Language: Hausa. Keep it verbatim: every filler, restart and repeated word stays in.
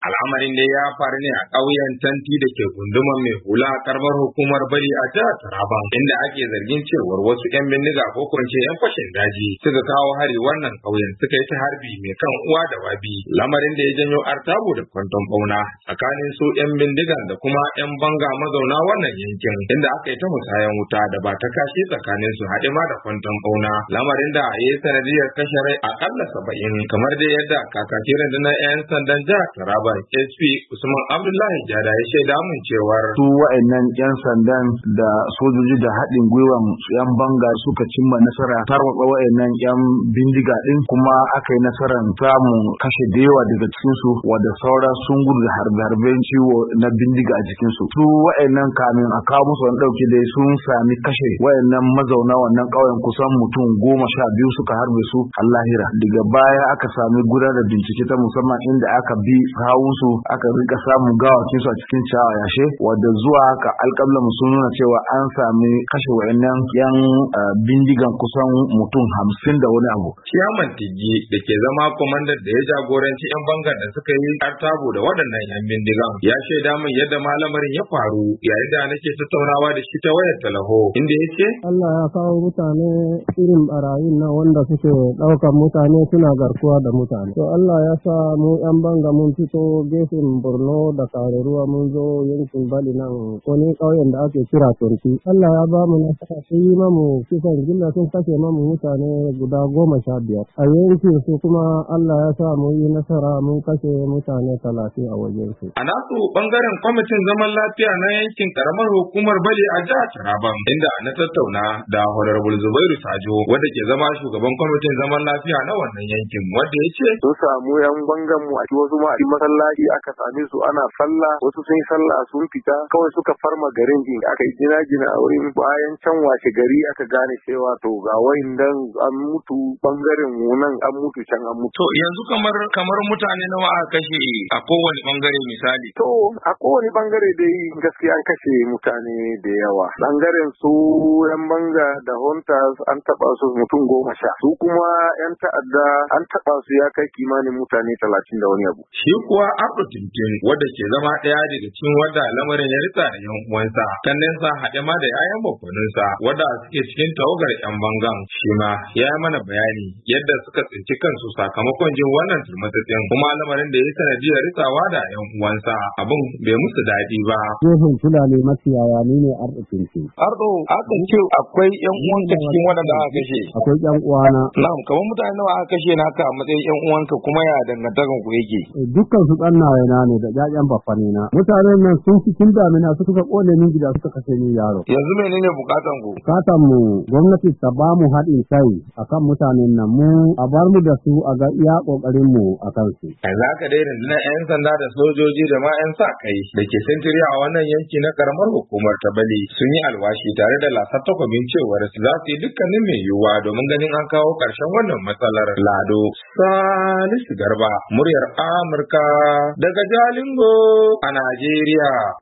Al'amarin da ya faru ne a ƙauyen Tanti da ke gundumar Mai Hula a karamar hukumar Bali a jihar Taraba, inda ake zargin cewar wasu 'yan bindiga ko kuma 'yan fashin daji suka kawo hari wannan ƙauyen, suka yi ta harbi mai kan uwa da wabi, lamarin da ya janyo artabu da kwanton bauna tsakanin su 'yan bindigan da kuma 'yan banga mazauna wannan yankin, inda aka yi ta musayan wuta da ba ta kashi tsakanin su haɗe ma da kwanton bauna, lamarin da ya yi sanadiyar kashe rai akalla saba'in, kamar dai yadda kakakin rundunar 'yan sandan jihar Taraba S P Usman Abdullahi Jada ya shaida mun cewar su wa'annan 'yan sandan da sojoji da haɗin gwiwan 'yan banga suka cimma nasara tarwatsa wa'annan 'yan bindiga din, kuma aka yi nasarar samun kashe da yawa daga cikin su, wadda saura sun gudu da harbe-harben ciwo na bindiga a jikin su. Su wa'annan kamin a kawo musu wani ɗauki dai sun sami kashe wa'annan mazauna wannan ƙauyen kusan mutum goma sha biyu suka harbe su a lahira. Daga baya aka sami gudanar da bincike ta musamman inda aka bi su aka rika samun gawakin su a cikin ciyawa yashe, wadda zuwa haka alƙablan sun nuna cewa an sami kashe wayannan yan bindigan kusan mutum hamsin da wani abu. Ciyaman Tigi da ke zama kwamandan da ya jagoranci 'yan bangar da suka yi artabu da waɗannan 'yan bindigan ya shaida min yadda malamarin ya faru yayin da nake tattaunawa da shi ta wayar talaho, inda ya ce Allah ya kawo mutane irin barayin na wanda suke ɗaukar mutane suna garkuwa da mutane. To Allah ya sa mu 'yan banga mun fito gefen Borno da Kareruwa mun zo yankin Bali nan wani ƙauyen da ake kira Tonti. Allah ya ba mu nasara sun yi mamu kisan gilla, sun kashe mamu mutane guda goma sha biyar. A yankin su kuma Allah ya sa mu yi nasara mun kashe mutane talatin a wajen su. A nasu bangaren kwamitin zaman lafiya na yankin karamar hukumar Bali a jihar Taraba, inda na tattauna da Honorable Zubairu Sajo wanda ke zama shugaban kwamitin zaman lafiya na wannan yankin, wanda ya ce sun samu 'yan bangan mu a wasu ma masallaci aka same su ana sallah, wasu sun yi sallah sun fita kawai suka farma garin din, aka yi jina jina a wurin. Bayan can washe gari aka gane cewa to ga wayannan an mutu bangaren mu nan, an mutu can an mutu. To yanzu kamar kamar mutane nawa aka kashe a kowane bangare misali? To a kowane bangare dai gaskiya an kashe mutane da yawa. Bangaren su yan banga da hunters an taba su mutum goma sha, su kuma yan ta'adda an taba su ya kai kimanin mutane talatin da wani abu. Shi kuwa Abdu Tintin wadda ke zama ɗaya daga cikin wadda lamarin ya ritsa da yan uwansa, kannensa haɗe ma da yayan bakwaninsa wadda suke cikin tawagar yan bangan, shi ma ya yi mana bayani yadda suka tsinci kansu sakamakon jin wannan turmatsatsin, kuma lamarin da ya yi sanadiyar ritsawa da yan uwansa abin bai musu daɗi ba. Gefen Fulani makiyaya ni ne Ardo Tintin. Ardo, aka ce akwai yan uwanka cikin waɗanda aka kashe? Akwai yan uwana. Na'am, kamar mutane nawa aka kashe naka a matsayin yan uwanka, kuma ya dangantakan ku yake? Dukkan su tsannaye na ne da ƴaƴan baffane na. Mutanen nan sun cikin damina suka kone min gida suka kashe ni yaro. Yanzu menene bukatan ku? Bukatan mu gwamnati ta ba mu haɗin kai akan mutanen nan, mu a bar mu da su a ga iya kokarin mu akan su. Yanzu haka dai rundunar 'yan sanda da sojoji da ma 'yan sa kai da ke sintiri a wannan yanki na karamar hukumar ta Bali sun yi alwashi tare da lasar takwabin cewar su za su yi dukkanin mai yiwuwa domin ganin an kawo ƙarshen wannan matsalar. Lado Salisu Garba, muryar Amurka daga Jalingo a Najeriya.